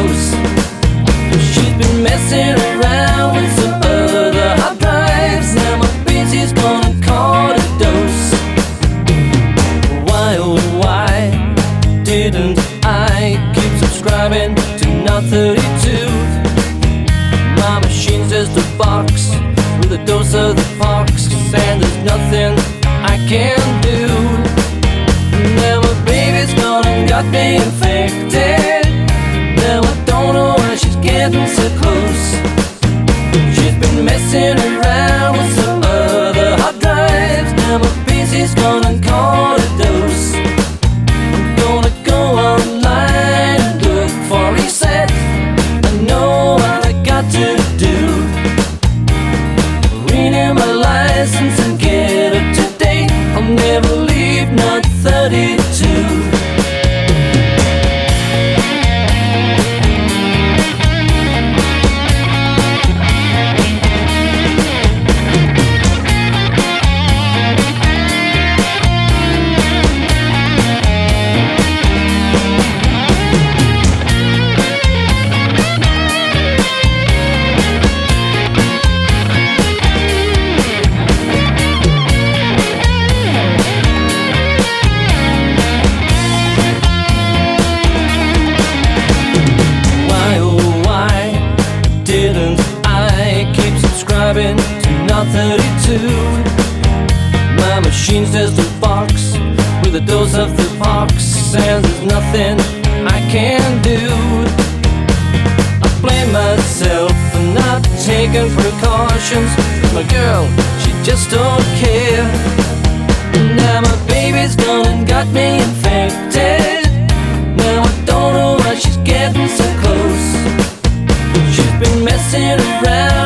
dose. She's been messing around with some other hard drives. Now my busy's gonna call it a dose. Why, oh why didn't I keep subscribing to Not 32? My machine's just a box with a dose of the pox, and there's nothing I can do. Now my baby's gone and got me infected. Now I don't know why she's getting so close. She's been messing around with some other hard drives. Now my PC's gone and called a dose. I'm gonna go online and look for reset. I know what I got to do. Renew my license and get up to date. I'll never leave Not 32. To Not 32. My machine's just a box with a dose of the pox, and there's nothing I can do. I blame myself for not taking precautions. My girl, she just don't care. Now my baby's gone and got me infected. Now I don't know why she's getting so close. She's been messing around